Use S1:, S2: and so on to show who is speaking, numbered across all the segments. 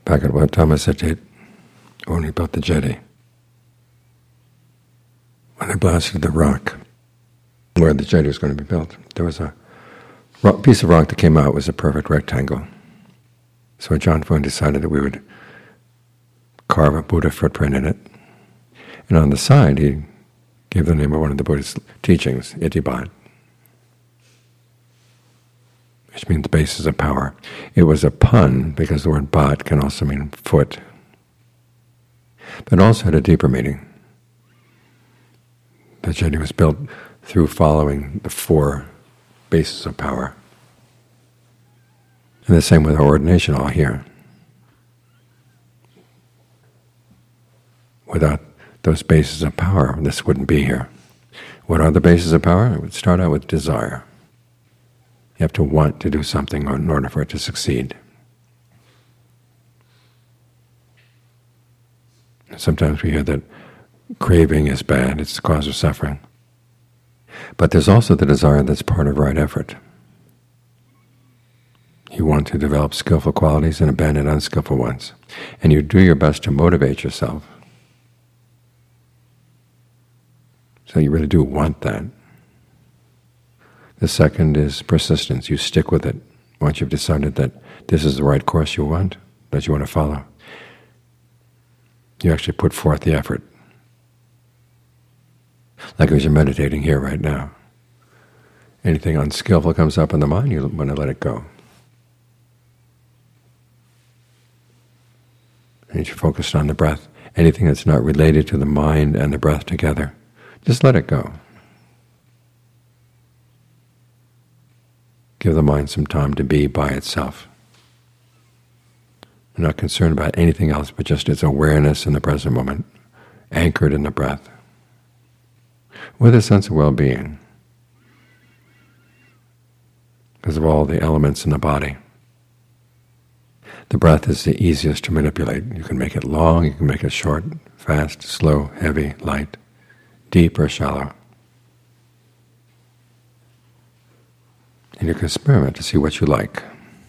S1: Bhagavad said when he built the jetty, when they blasted the rock where the jetty was going to be built, there was a piece of rock that came out was a perfect rectangle. So Ajaan Fuang decided that we would carve a Buddha footprint in it. And on the side, he gave the name of one of the Buddha's teachings, Itibat, which means basis of power. It was a pun because the word bat can also mean foot, but it also had a deeper meaning. The jetty was built through following the 4 bases of power. And the same with our ordination all here. Without those bases of power, this wouldn't be here. What are the bases of power? It would start out with desire. You have to want to do something in order for it to succeed. Sometimes we hear that craving is bad, it's the cause of suffering. But there's also the desire that's part of right effort. You want to develop skillful qualities and abandon unskillful ones. And you do your best to motivate yourself. So you really do want that. The second is persistence. You stick with it. Once you've decided that this is the right course you want, that you want to follow, you actually put forth the effort. Like as you're meditating here right now. Anything unskillful comes up in the mind, you want to let it go. And you're focused on the breath. Anything that's not related to the mind and the breath together, just let it go. Give the mind some time to be by itself. You're not concerned about anything else but just its awareness in the present moment, anchored in the breath, with a sense of well-being because of all the elements in the body. The breath is the easiest to manipulate. You can make it long, you can make it short, fast, slow, heavy, light, deep or shallow. And you can experiment to see what you like,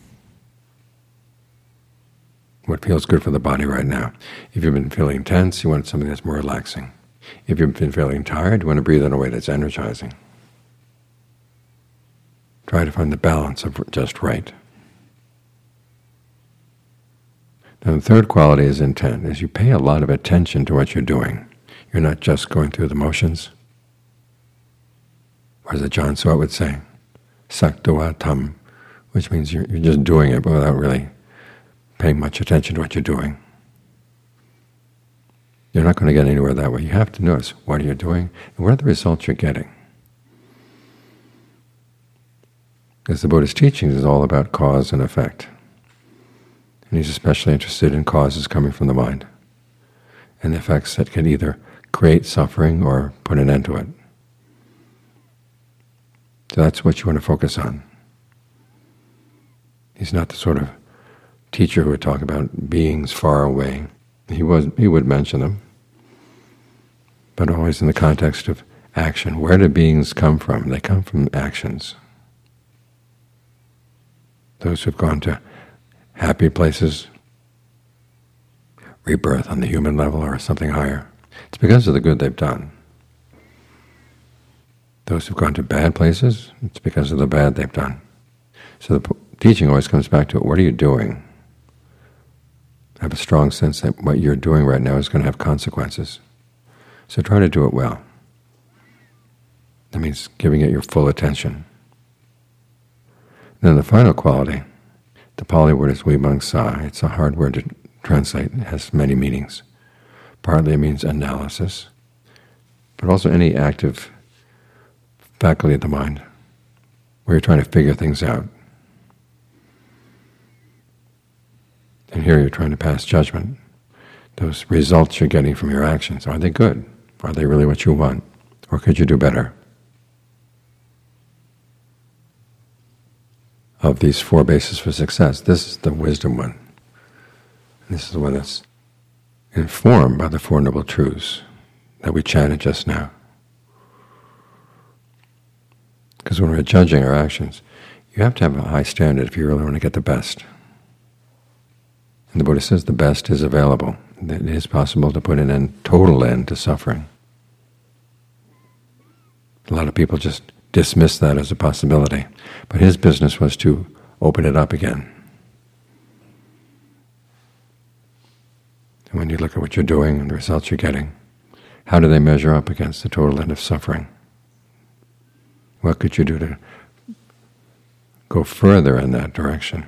S1: what feels good for the body right now. If you've been feeling tense, you want something that's more relaxing. If you've been feeling tired, you want to breathe in a way that's energizing. Try to find the balance of just right. Now the third quality is intent, is you pay a lot of attention to what you're doing. You're not just going through the motions. Or as Ajaan Suwat would say, Saktawa tam, which means you're just doing it but without really paying much attention to what you're doing. You're not going to get anywhere that way. You have to notice what you're doing and what are the results you're getting. Because the Buddha's teachings is all about cause and effect. And he's especially interested in causes coming from the mind and the effects that can either create suffering or put an end to it. So that's what you want to focus on. He's not the sort of teacher who would talk about beings far away. He would mention them, but always in the context of action. Where do beings come from? They come from actions. Those who've gone to happy places, rebirth on the human level or something higher, it's because of the good they've done. Those who've gone to bad places, it's because of the bad they've done. So the teaching always comes back to, what are you doing? I have a strong sense that what you're doing right now is going to have consequences. So try to do it well. That means giving it your full attention. Then the final quality, the Pali word is vimamsa. It's a hard word to translate. It has many meanings. Partly it means analysis, but also any active faculty of the mind where you're trying to figure things out. And here you're trying to pass judgment. Those results you're getting from your actions, are they good? Are they really what you want? Or could you do better? Of these 4 bases for success, this is the wisdom one. This is the one that's informed by the 4 Noble Truths that we chanted just now. Because when we're judging our actions, you have to have a high standard if you really want to get the best. And the Buddha says the best is available. That it is possible to put an end, total end to suffering. A lot of people just dismiss that as a possibility. But his business was to open it up again. And when you look at what you're doing and the results you're getting, how do they measure up against the total end of suffering? What could you do to go further in that direction?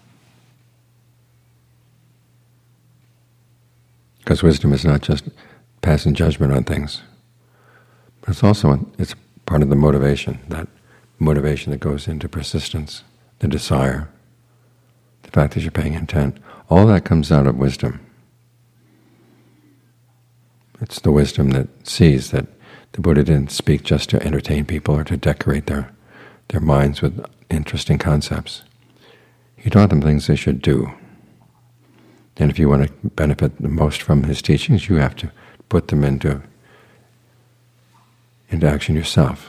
S1: Because wisdom is not just passing judgment on things, but it's part of the motivation, that motivation that goes into persistence, the desire, the fact that you're paying intent. All that comes out of wisdom. It's the wisdom that sees that the Buddha didn't speak just to entertain people or to decorate their minds with interesting concepts. He taught them things they should do. And if you want to benefit the most from his teachings, you have to put them into action yourself.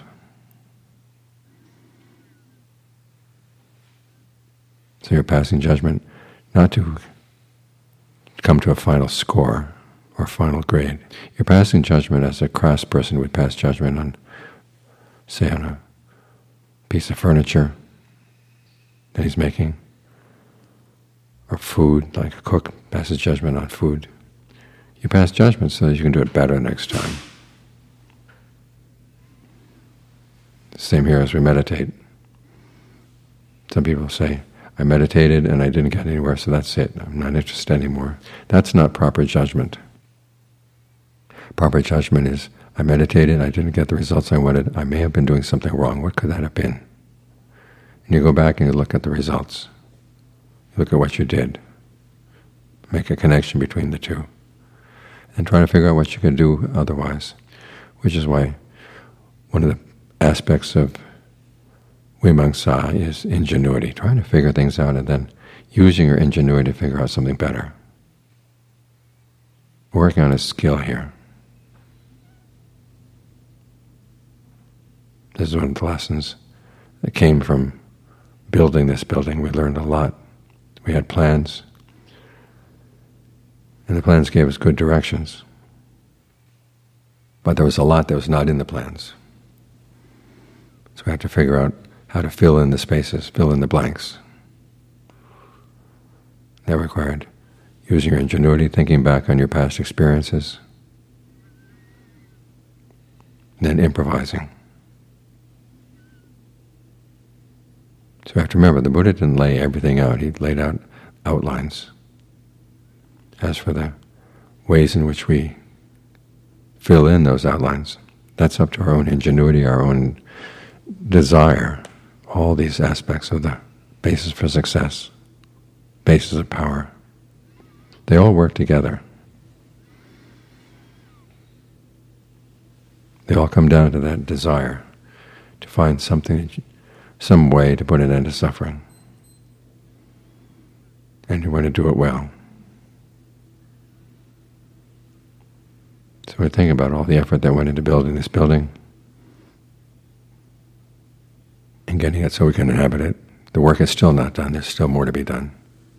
S1: So you're passing judgment not to come to a final score or final grade. You're passing judgment as a craftsperson would pass judgment on, say, on a piece of furniture that he's making, or food, like a cook passes judgment on food. You pass judgment so that you can do it better next time. Same here as we meditate. Some people say, I meditated and I didn't get anywhere, so that's it. I'm not interested anymore. That's not proper judgment. Proper judgment is, I meditated, I didn't get the results I wanted, I may have been doing something wrong. What could that have been? And you go back and you look at the results. You look at what you did. Make a connection between the two. And try to figure out what you can do otherwise. Which is why one of the aspects of Vimamsa is ingenuity, trying to figure things out and then using your ingenuity to figure out something better. Working on a skill here. This is one of the lessons that came from building this building. We learned a lot. We had plans, and the plans gave us good directions. But there was a lot that was not in the plans. So we had to figure out how to fill in the spaces, fill in the blanks. That required using your ingenuity, thinking back on your past experiences, and then improvising. So we have to remember, the Buddha didn't lay everything out. He laid out outlines. As for the ways in which we fill in those outlines, that's up to our own ingenuity, our own desire. All these aspects of the basis for success, basis of power, they all work together. They all come down to that desire to find something, some way to put an end to suffering. And you want to do it well. So we think about all the effort that went into building this building and getting it so we can inhabit it. The work is still not done. There's still more to be done.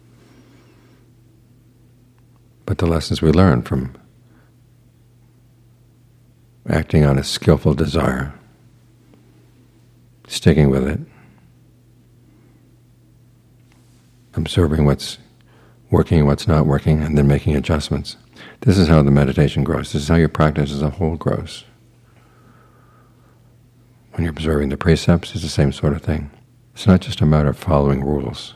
S1: But the lessons we learn from acting on a skillful desire, sticking with it, observing what's working and what's not working, and then making adjustments. This is how the meditation grows. This is how your practice as a whole grows. When you're observing the precepts, it's the same sort of thing. It's not just a matter of following rules.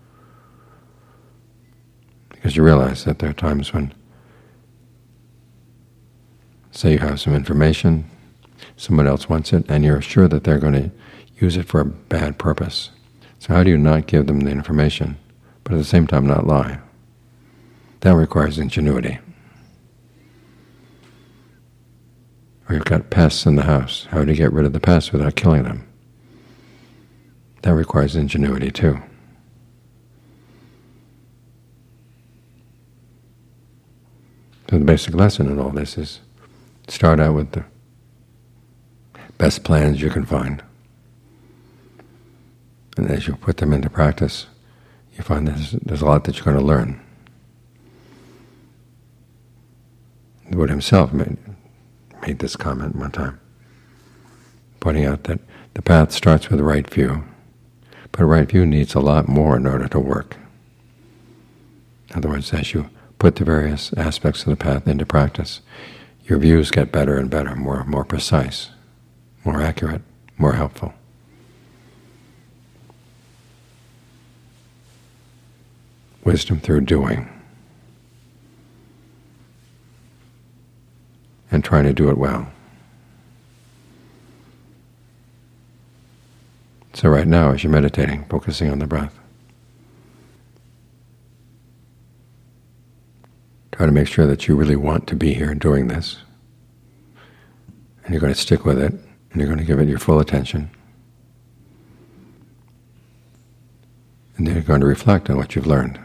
S1: Because you realize that there are times when, say you have some information, someone else wants it, and you're sure that they're going to use it for a bad purpose. So how do you not give them the information, but at the same time not lie? That requires ingenuity. Or you've got pests in the house. How do you get rid of the pests without killing them? That requires ingenuity too. So the basic lesson in all this is start out with the best plans you can find. And as you put them into practice, you find there's a lot that you're going to learn. The Buddha himself made this comment one time, pointing out that the path starts with a right view, but a right view needs a lot more in order to work. In other words, as you put the various aspects of the path into practice, your views get better and better, more precise, more accurate, more helpful. Wisdom through doing, and trying to do it well. So right now, as you're meditating, focusing on the breath, try to make sure that you really want to be here doing this, and you're going to stick with it, and you're going to give it your full attention. And then you're going to reflect on what you've learned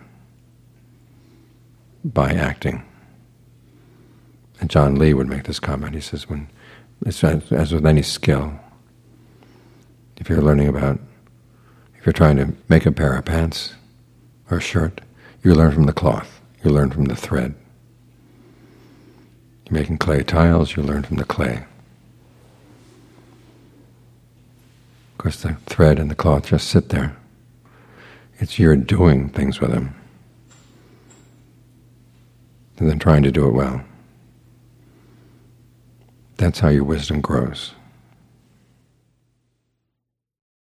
S1: by acting. And John Lee would make this comment. He says, "When, as with any skill, if you're trying to make a pair of pants or a shirt, you learn from the cloth, you learn from the thread. You're making clay tiles, you learn from the clay. Of course, the thread and the cloth just sit there. It's you're doing things with them, and then trying to do it well. That's how your wisdom grows.